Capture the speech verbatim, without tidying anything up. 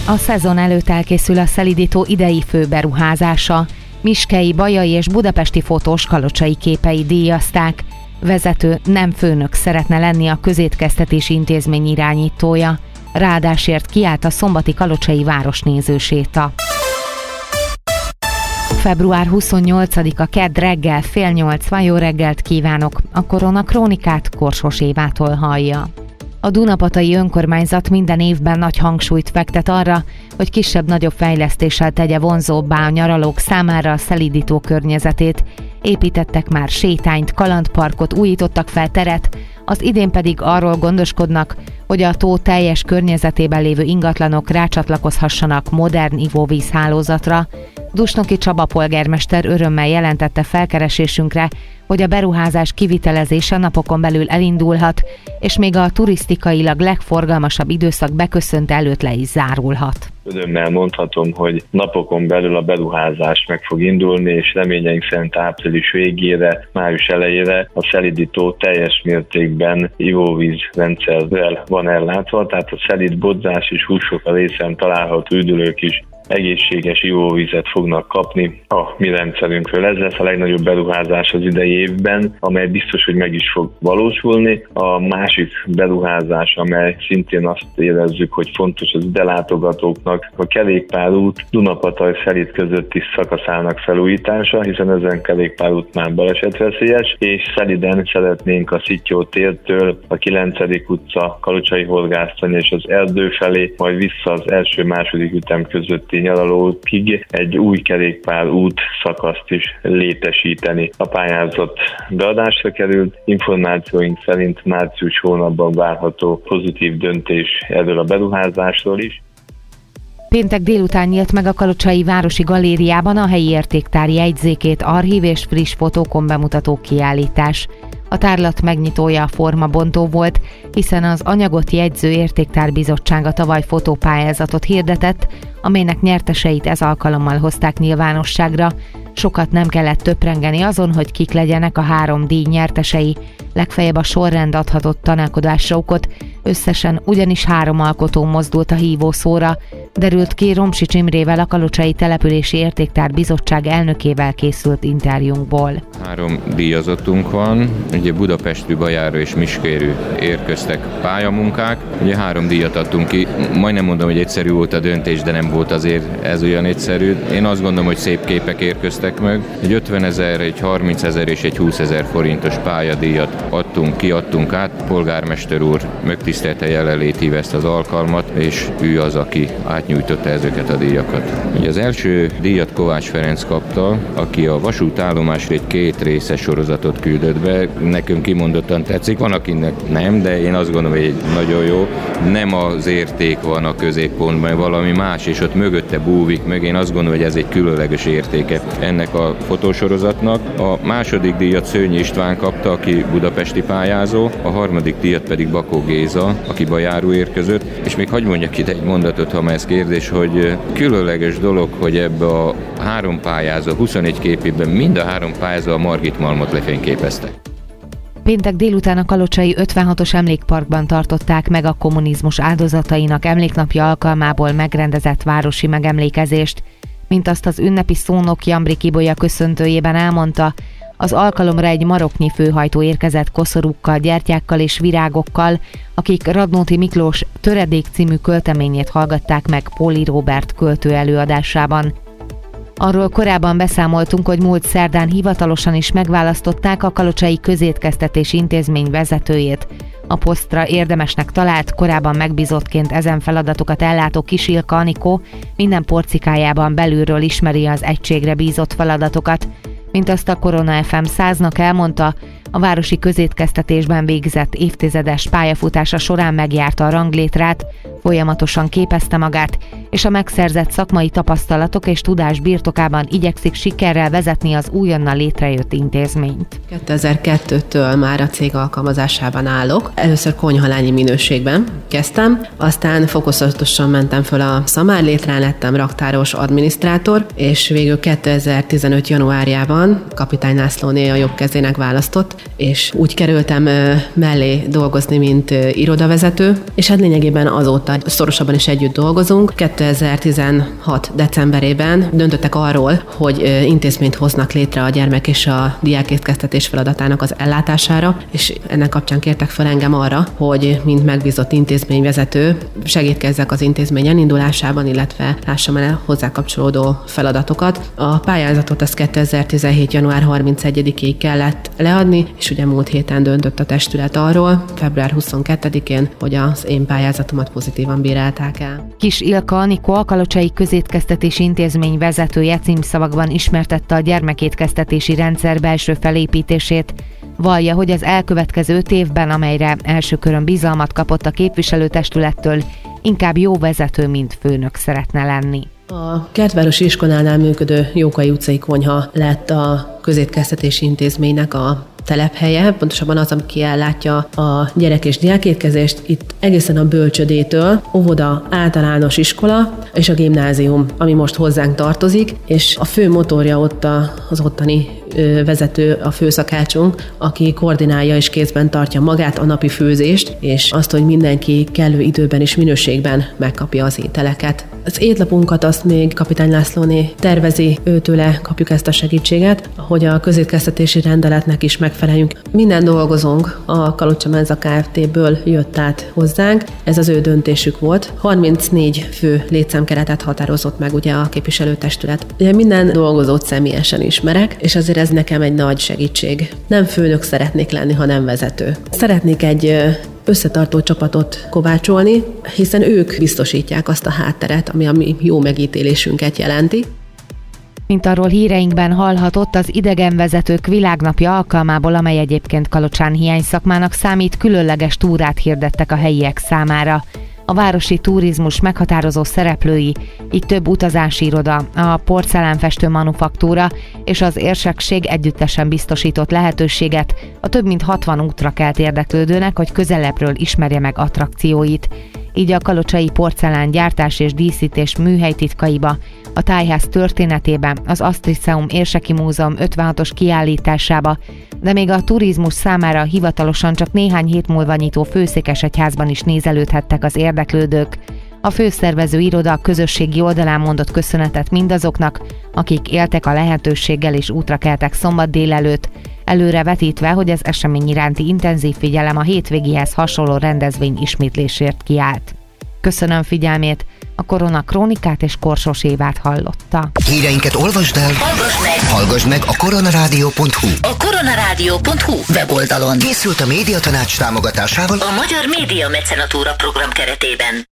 A szezon előtt elkészül a szelídító idei főberuházása. Miskei, bajai és budapesti fotós kalocsai képei díjazták. Vezető, nem főnök szeretne lenni a közétkeztetési intézmény irányítója. Ráadásért kiállt a szombati kalocsai városnéző séta. február huszonnyolcadika kedd reggel fél nyolc, jó reggelt kívánok! A Korona Krónikát Korsos Évától hallja. A Dunapatai önkormányzat minden évben nagy hangsúlyt fektet arra, hogy kisebb-nagyobb fejlesztéssel tegye vonzóbbá a nyaralók számára a szelídító környezetét. Építettek már sétányt, kalandparkot, újítottak fel teret, az idén pedig arról gondoskodnak, hogy a tó teljes környezetében lévő ingatlanok rácsatlakozhassanak modern ivóvízhálózatra. Dusnoki Csaba polgármester örömmel jelentette felkeresésünkre, hogy a beruházás kivitelezése napokon belül elindulhat, és még a turisztikailag legforgalmasabb időszak beköszönte előtt le is zárulhat. Örömmel mondhatom, hogy napokon belül a beruházás meg fog indulni, és reményeink szerint április végére, május elejére a szelídító teljes mértékben ivóvízrendszerrel van ellátva, tehát a szelíd bodzás és húsok a részen található üdülők is egészséges ivóvizet fognak kapni a mi rendszerünkről. Ez lesz a legnagyobb beruházás az idei évben, amely biztos, hogy meg is fog valósulni. A másik beruházás, amely szintén azt érezzük, hogy fontos az ide látogatóknak, a kerékpárút Dunapataj-Szelíd közötti szakaszának felújítása, hiszen ezen kerékpárút már balesetveszélyes, és Szelíden szeretnénk a Szittyó tértől a kilencedik utca, Kalocsai horgásztanya és az erdő felé, majd vissza az első-második ütem közötti nyaralókig egy új kerékpárút szakaszt is létesíteni. A pályázat beadásra került, információink szerint március hónapban várható pozitív döntés erről a beruházásról is. Péntek délután nyílt meg a Kalocsai Városi Galériában a helyi értéktár jegyzékét archív és friss fotókon bemutató kiállítás. A tárlat megnyitója a formabontó volt, hiszen az anyagot jegyző értéktárbizottsága tavaly fotópályázatot hirdetett, amelynek nyerteseit ez alkalommal hozták nyilvánosságra. Sokat nem kellett töprengeni azon, hogy kik legyenek a három díj nyertesei, legfeljebb a sorrend adhatott tanálkodásra okot, összesen ugyanis három alkotó mozdult a hívószóra, derült ki Romsics Imrével, a Kalocsai Települési Értéktár Bizottság elnökével készült interjúnkból. Három díjazottunk van, ugye Budapestről, Bajáról és Miskéről érkeztek pályamunkák, ugye három díjat adtunk ki, majdnem mondom, hogy egyszerű volt a döntés, de nem volt azért ez olyan egyszerű. Én azt gondolom, hogy szép képek érkeztek meg, egy ötvenezer, egy harmincezer és egy húszezer forintos pályadíjat adtunk ki, adtunk át. Polgármester úr megtisztelte jelenlétével ezt az alkalmat, és ő az, aki átnyújtotta ezeket a díjakat. Ugye az első díjat Kovács Ferenc kapta, aki a vasútállomásra egy két részes sorozatot küldött be. Nekünk kimondottan tetszik, van akinek nem, de én azt gondolom, hogy nagyon jó. Nem az érték van a középpontban, valami más, és ott mögötte búvik meg. Én azt gondolom, hogy ez egy különleges értéke ennek a fotósorozatnak. A második díjat Szőnyi István kapta, aki budapesti pályázó, a harmadik díjat pedig Bakó Géza, aki Bajáról érkezett, és még hagyj mondjak ide egy mondatot, ha már ez kérdés, hogy különleges dolog, hogy ebbe a három pályázó, huszonegy képében mind a három pályázó a Margit Malmot lefényképezte. Péntek délután a kalocsai ötvenhatos emlékparkban tartották meg a kommunizmus áldozatainak emléknapja alkalmából megrendezett városi megemlékezést. Mint azt az ünnepi szónok Jambri Kibolya köszöntőjében elmondta, az alkalomra egy maroknyi főhajtó érkezett koszorúkkal, gyertyákkal és virágokkal, akik Radnóti Miklós Töredék című költeményét hallgatták meg Póli Róbert költő előadásában. Arról korábban beszámoltunk, hogy múlt szerdán hivatalosan is megválasztották a Kalocsai Közétkeztetési Intézmény vezetőjét. A posztra érdemesnek talált, korábban megbízottként ezen feladatokat ellátó Kis Ilka Anikó minden porcikájában belülről ismeri az egységre bízott feladatokat. Mint azt a Korona ef em száznak elmondta, a városi közétkeztetésben végzett évtizedes pályafutása során megjárta a ranglétrát, folyamatosan képezte magát, és a megszerzett szakmai tapasztalatok és tudás birtokában igyekszik sikerrel vezetni az újonnan létrejött intézményt. kétezer-kettőtől már a cég alkalmazásában állok. Először konyhalányi minőségben kezdtem, aztán fokozatosan mentem föl a szamárlétrán, lettem raktáros adminisztrátor, és végül kétezer-tizenöt januárjában Kapitány Lászlóné a jobb kezének választott, és úgy kerültem mellé dolgozni, mint irodavezető, és hát lényegében azóta szorosabban is együtt dolgozunk. kétezer-tizenöt kétezer-tizenhat decemberében döntöttek arról, hogy intézményt hoznak létre a gyermek és a diákétkeztetés feladatának az ellátására, és ennek kapcsán kértek fel engem arra, hogy mint megbízott intézményvezető segítkezzek az intézmény elindulásában, illetve lássam el hozzá kapcsolódó feladatokat. A pályázatot az kétezer-tizenhét január harmincegyedikéig kellett leadni, és ugye múlt héten döntött a testület arról, február huszonkettedikén, hogy az én pályázatomat pozitívan bírálták el. Kis Ilka Anikó, a Kalocsai Közétkeztetési Intézmény vezetője címszavakban ismertette a gyermekétkeztetési rendszer belső felépítését. Vallja, hogy az elkövetkező öt évben, amelyre első körön bizalmat kapott a képviselőtestülettől, inkább jó vezető, mint főnök szeretne lenni. A Kertvárosi Iskolánál működő Jókai utcai konyha lett a közétkeztetési intézménynek a telephelye, pontosabban az, ami kiellátja a gyerek- és diákétkezést. Itt egészen a bölcsödétől, óvoda, általános iskola és a gimnázium, ami most hozzánk tartozik, és a fő motorja ott az ottani vezető, a főszakácsunk, aki koordinálja és kézben tartja magát, a napi főzést, és azt, hogy mindenki kellő időben és minőségben megkapja az ételeket. Az étlapunkat azt még Kapitány Lászlóné tervezi, őtőle kapjuk ezt a segítséget, hogy a közétkeztetési rendeletnek is megfeleljünk. Minden dolgozónk a Kalocsa Menza Kft-ből jött át hozzánk, ez az ő döntésük volt. harmincnégy fő létszámkeretet határozott meg ugye a képviselőtestület. Ugye minden dolgozót személyesen ismerek, és azért ez nekem egy nagy segítség. Nem főnök szeretnék lenni, hanem vezető. Szeretnék egy összetartó csapatot kovácsolni, hiszen ők biztosítják azt a hátteret, ami a mi jó megítélésünket jelenti. Mint arról híreinkben hallhatott, az idegenvezetők világnapja alkalmából, amely egyébként Kalocsán hiányszakmának számít, különleges túrát hirdettek a helyiek számára. A városi turizmus meghatározó szereplői, így több utazási iroda, a porcelánfestő manufaktúra és az érsekség együttesen biztosított lehetőséget a több mint hatvan útra kelt érdeklődőnek, hogy közelebbről ismerje meg attrakcióit. Így a kalocsai porcelángyártás és díszítés műhely titkaiba, a tájház történetébe, az Asztriceum Érseki Múzeum ötvenhatos kiállításába, de még a turizmus számára hivatalosan csak néhány hét múlva nyitó Főszékesegyházban is nézelődhettek az érdeklődők. A főszervező iroda a közösségi oldalán mondott köszönetet mindazoknak, akik éltek a lehetőséggel és útra keltek szombat délelőtt, előre vetítve, hogy az esemény iránti intenzív figyelem a hétvégihez hasonló rendezvény ismétlésért kiállt. Köszönöm figyelmét, a Korona Krónikát és Korsos Évát hallotta. Híreinket olvasd el, hallgass meg, hallgass meg a koronarádió pont hu. A koronarádió pont hu weboldalon készült a Médiatanács támogatásával a Magyar Média Mecenatúra program keretében.